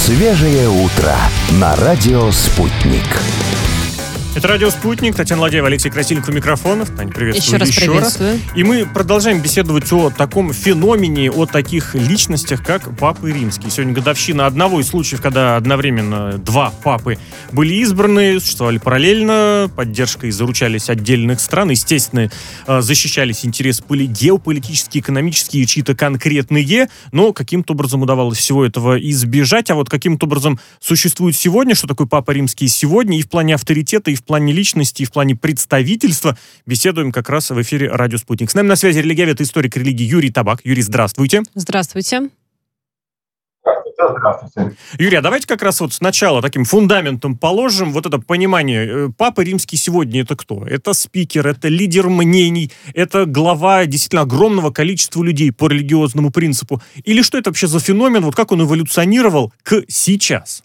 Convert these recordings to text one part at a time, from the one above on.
Свежее утро на радио «Спутник». Это радио «Спутник», Татьяна Ладеева, Алексей Красильников у микрофонов. Таня, приветствую еще раз. И мы продолжаем беседовать о таком феномене, о таких личностях, как Папы Римские. Сегодня годовщина одного из случаев, когда одновременно два папы были избраны, существовали параллельно, поддержкой заручались отдельных стран, естественно, защищались интересы геополитические, экономические, чьи-то конкретные, но каким-то образом удавалось всего этого избежать. А вот каким-то образом существует сегодня, что такое Папа Римский сегодня, и в плане авторитета, и в плане личности, и в плане представительства, беседуем как раз в эфире «Радио Спутник». С нами на связи религиовед и историк религии Юрий Табак. Юрий, здравствуйте. Здравствуйте. Здравствуйте. Юрий, а давайте как раз вот сначала таким фундаментом положим вот это понимание. Папа Римский сегодня — это кто? Это спикер, это лидер мнений, это глава действительно огромного количества людей по религиозному принципу. Или что это вообще за феномен, вот как он эволюционировал к сейчас?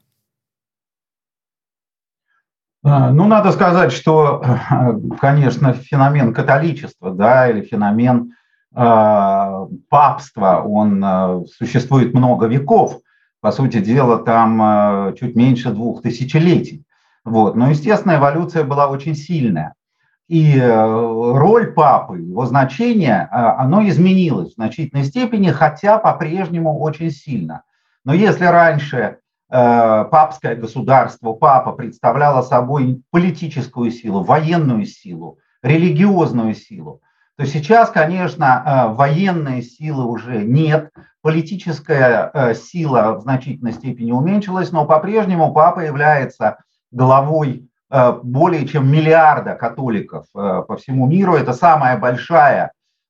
Ну, надо сказать, что, конечно, феномен католичества, да, или феномен папства, он существует много веков. По сути дела, там чуть меньше 2 тысячелетий. Вот. Но, естественно, эволюция была очень сильная. И роль папы, его значение, оно изменилось в значительной степени, хотя по-прежнему очень сильно. Но если раньше папское государство, папа представляло собой политическую силу, военную силу, религиозную силу, то сейчас, конечно, военной силы уже нет, политическая сила в значительной степени уменьшилась, но по-прежнему папа является главой более чем миллиарда католиков по всему миру. Это самая большая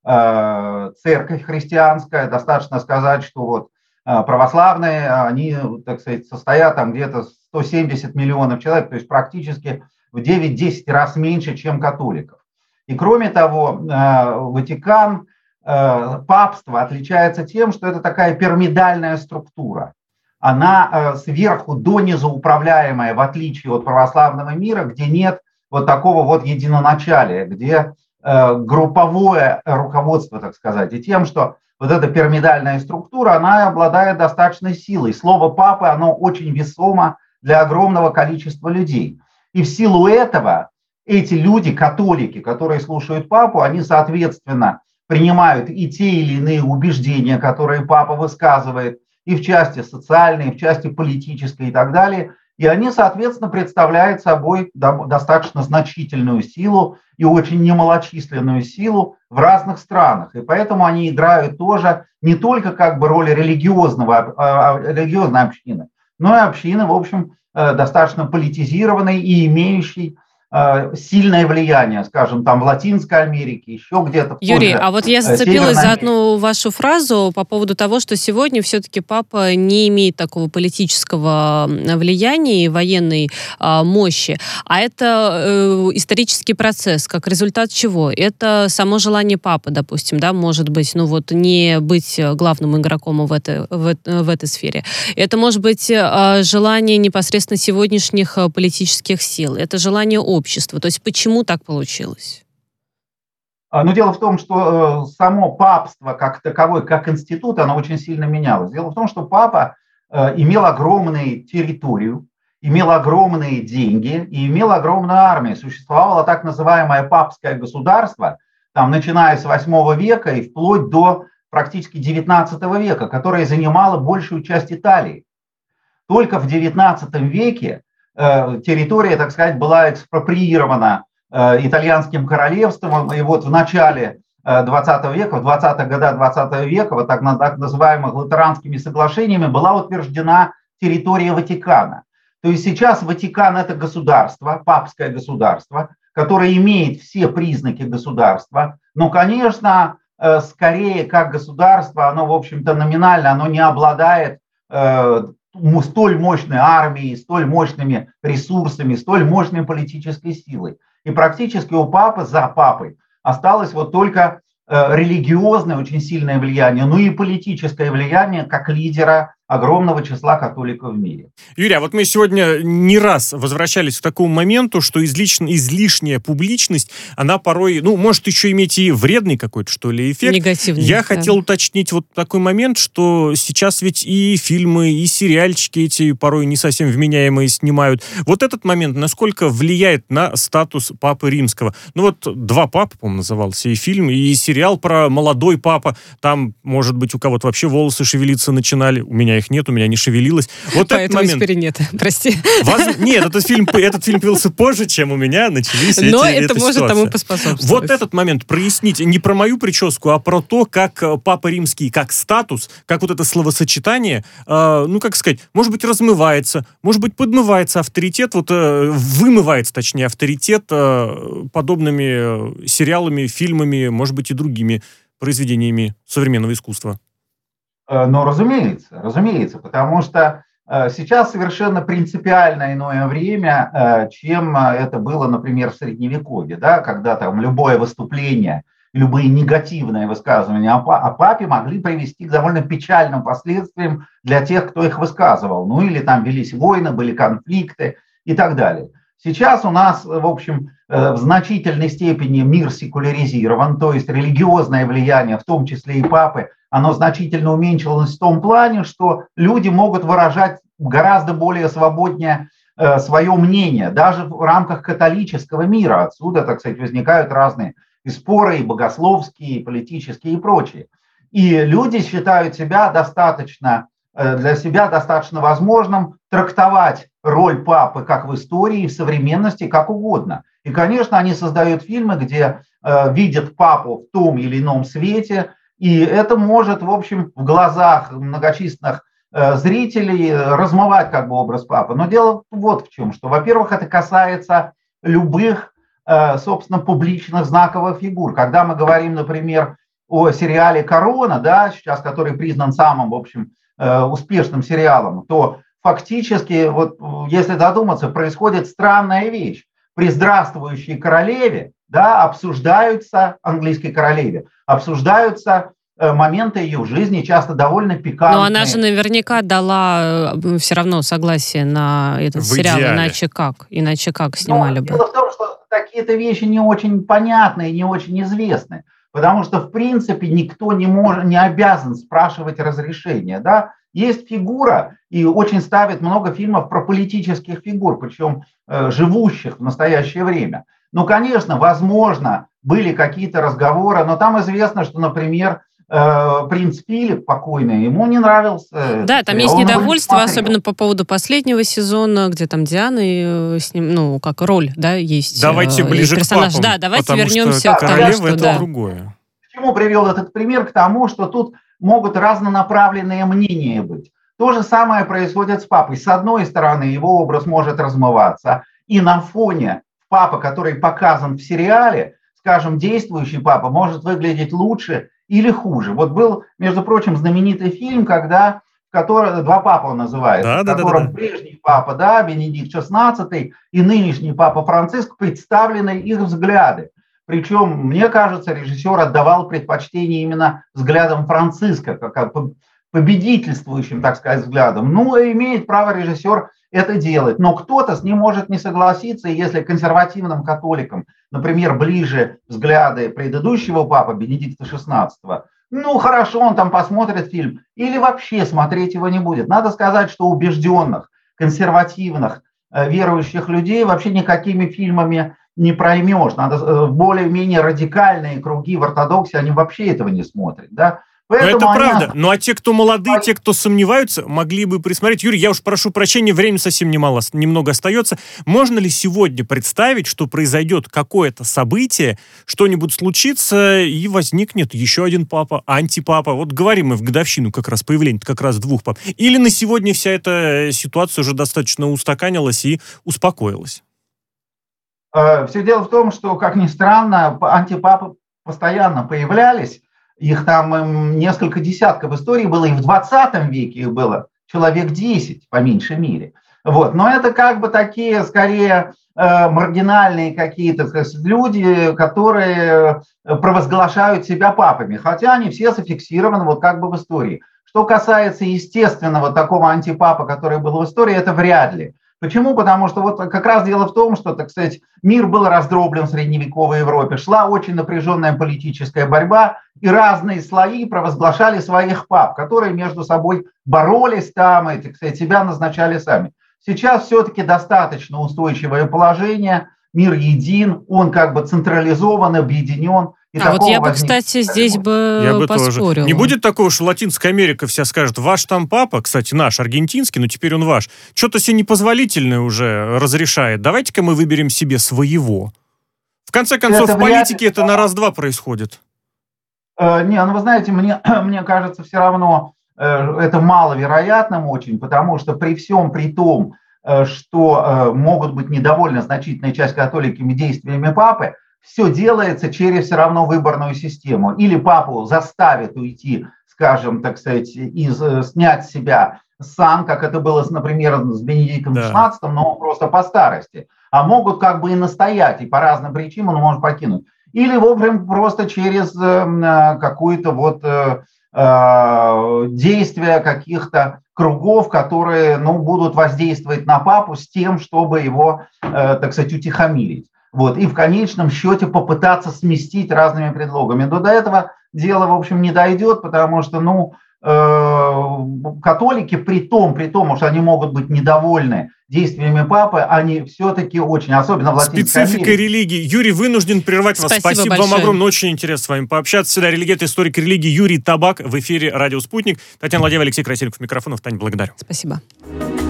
церковь христианская. Достаточно сказать, что вот православные, они, так сказать, состоят там где-то 170 миллионов человек, то есть практически в 9-10 раз меньше, чем католиков. И кроме того, Ватикан, папство отличается тем, что это такая пирамидальная структура. Она сверху донизу управляемая, в отличие от православного мира, где нет вот такого вот единоначалия, где групповое руководство, так сказать, и тем, что вот эта пирамидальная структура, она обладает достаточной силой. Слово папы, оно очень весомо для огромного количества людей. И в силу этого эти люди, католики, которые слушают папу, они, соответственно, принимают и те или иные убеждения, которые папа высказывает, и в части социальной, и в части политической и так далее. И они, соответственно, представляют собой достаточно значительную силу и очень немалочисленную силу в разных странах. И поэтому они играют тоже не только как бы роль религиозной общины, но и общины, в общем, достаточно политизированной и имеющей сильное влияние, скажем, там в Латинской Америке, еще где-то. Юрий, а вот я зацепилась за одну вашу фразу по поводу того, что сегодня все-таки папа не имеет такого политического влияния и военной мощи, а это исторический процесс, как результат чего? Это само желание папы, допустим, да, может быть, ну вот не быть главным игроком в этой сфере. Это может быть желание непосредственно сегодняшних политических сил, это желание общества. То есть почему так получилось? Но дело в том, что само папство как таковое, как институт, оно очень сильно менялось. Дело в том, что папа имел огромную территорию, имел огромные деньги и имел огромную армию. Существовало так называемое папское государство, там, начиная с 8 века и вплоть до практически 19 века, которое занимало большую часть Италии. Только в 19 веке территория, так сказать, была экспроприирована итальянским королевством, и вот в начале 20 века, в 20-х годах 20 века, вот так называемых Латеранскими соглашениями, была утверждена территория Ватикана. То есть сейчас Ватикан – это государство, папское государство, которое имеет все признаки государства, но, конечно, скорее как государство, оно, в общем-то, номинально, оно не обладает столь мощной армией, столь мощными ресурсами, столь мощной политической силой. И практически у папы, за папой, осталось вот только религиозное очень сильное влияние, ну и политическое влияние как лидера огромного числа католиков в мире. Юрий, а вот мы сегодня не раз возвращались к такому моменту, что излишняя публичность, она порой, может еще иметь и вредный какой-то, что ли, эффект. Негативный. Я хотел уточнить вот такой момент, что сейчас ведь и фильмы, и сериальчики эти порой не совсем вменяемые снимают. Вот этот момент, насколько влияет на статус Папы Римского? «Два папы», по-моему, назывался и фильм, и сериал про молодой папа. Там, может быть, у кого-то вообще волосы шевелиться начинали. У меня их нет, у меня не шевелилось. Вот поэтому этот момент. теперь нет, прости. Нет, этот фильм появился позже, чем у меня начались эти Но это может ситуации. тому поспособствовать. Вот этот момент проясните. Не про мою прическу, а про то, как Папа Римский, как статус, как вот это словосочетание, может быть, размывается, может быть, подмывается авторитет, вымывается, точнее, авторитет подобными сериалами, фильмами, может быть, и другими произведениями современного искусства. Но разумеется, потому что сейчас совершенно принципиально иное время, чем это было, например, в Средневековье, да, когда там любое выступление, любые негативные высказывания о папе могли привести к довольно печальным последствиям для тех, кто их высказывал. Или там велись войны, были конфликты и так далее. Сейчас у нас, в общем, в значительной степени мир секуляризирован, то есть религиозное влияние, в том числе и папы, оно значительно уменьшилось в том плане, что люди могут выражать гораздо более свободнее свое мнение, даже в рамках католического мира. Отсюда, так сказать, возникают разные и споры, и богословские, и политические, и прочие. И люди считают для себя достаточно возможным трактовать роль папы как в истории, в современности, как угодно. И, конечно, они создают фильмы, где видят папу в том или ином свете, и это может, в общем, в глазах многочисленных зрителей размывать образ папы. Но дело вот в чем, что, во-первых, это касается любых, собственно, публичных знаковых фигур. Когда мы говорим, например, о сериале «Корона», да, сейчас который признан самым, в общем, успешным сериалом, то фактически, если задуматься, происходит странная вещь. При здравствующей королеве, да, английской королеве, обсуждаются моменты ее в жизни, часто довольно пикантные. Но она же наверняка дала все равно согласие на этот сериал, иначе как снимали бы. Дело в том, что такие-то вещи не очень понятны и не очень известны, потому что, в принципе, никто не обязан спрашивать разрешения, да. Есть фигура, и очень ставят много фильмов про политических фигур, причем живущих в настоящее время. Конечно, возможно, были какие-то разговоры, но там известно, что, например, принц Филипп покойный, ему не нравился. Да, там есть недовольство, особенно по поводу последнего сезона, где там Диана с ним, как роль, да, есть. Давайте ближе персонаж. к папам. Да, давайте вернемся к тому, королева это другое. К чему привел этот пример? К тому, что тут могут разнонаправленные мнения быть. То же самое происходит с папой. С одной стороны, его образ может размываться, и на фоне папы, который показан в сериале, скажем, действующий папа может выглядеть лучше или хуже. Был, между прочим, знаменитый фильм, в котором «Два папы» он называется, в котором прежний папа, да, Бенедикт XVI, и нынешний папа Франциск, представлены их взгляды. Причем, мне кажется, режиссер отдавал предпочтение именно взглядам Франциска, как победительствующим, так сказать, взглядом. Имеет право режиссер это делать. Но кто-то с ним может не согласиться, и если консервативным католикам, например, ближе взгляды предыдущего папы Бенедикта XVI, хорошо, он там посмотрит фильм, или вообще смотреть его не будет. Надо сказать, что убежденных, консервативных, верующих людей вообще никакими фильмами не проймешь. Надо более-менее радикальные круги в ортодоксии, они вообще этого не смотрят, да. Это правда. А те, кто молодые, те, кто сомневаются, могли бы присмотреть. Юрий, я уж прошу прощения, времени совсем немного остается. Можно ли сегодня представить, что произойдет какое-то событие, что-нибудь случится, и возникнет еще один папа, антипапа? Говорим мы в годовщину как раз появления как раз двух пап. Или на сегодня вся эта ситуация уже достаточно устаканилась и успокоилась? Все дело в том, что, как ни странно, антипапы постоянно появлялись. Их там несколько десятков в истории было, и в 20 веке их было человек 10, по меньшей мере. Но это такие, скорее, маргинальные какие-то люди, которые провозглашают себя папами, хотя они все зафиксированы в истории. Что касается естественного такого антипапа, который был в истории, это вряд ли. Почему? Потому что вот как раз дело в том, что, так сказать, мир был раздроблен в средневековой Европе, шла очень напряженная политическая борьба, и разные слои провозглашали своих пап, которые между собой боролись там и, так сказать, себя назначали сами. Сейчас все-таки достаточно устойчивое положение, мир един, он как бы централизован, объединен. Вот я бы, кстати, здесь бы поспорила. Тоже. Не будет такого, что Латинская Америка вся скажет, ваш там папа, кстати, наш, аргентинский, но теперь он ваш, что-то себе непозволительное уже разрешает. Давайте-ка мы выберем себе своего. В конце концов, в политике это на раз-два происходит. Не, ну вы знаете, мне кажется, все равно это маловероятным очень, потому что при всем при том, что могут быть недовольны значительная часть католиками действиями папы, все делается через все равно выборную систему. Или папу заставят уйти, скажем, так сказать, снять с себя сан, как это было, например, с Бенедиктом XVI, но просто по старости. А могут как бы и настоять, и по разным причинам он может покинуть. Или, в общем, просто через какое-то вот действие каких-то кругов, которые, ну, будут воздействовать на папу с тем, чтобы его, так сказать, утихомирить. Вот, и в конечном счете попытаться сместить разными предлогами. Но до этого дело, в общем, не дойдет, потому что, ну, католики, при том, что они могут быть недовольны действиями папы, они все-таки очень, особенно в Латинской Америке. Специфика религии. Юрий, вынужден прервать вас. Спасибо вам огромное. Очень интересно с вами пообщаться. Всегда религия, историк религии Юрий Табак в эфире «Радио Спутник». Татьяна Ладеева, Алексей Красильников, микрофонов. Таня, благодарю. Спасибо.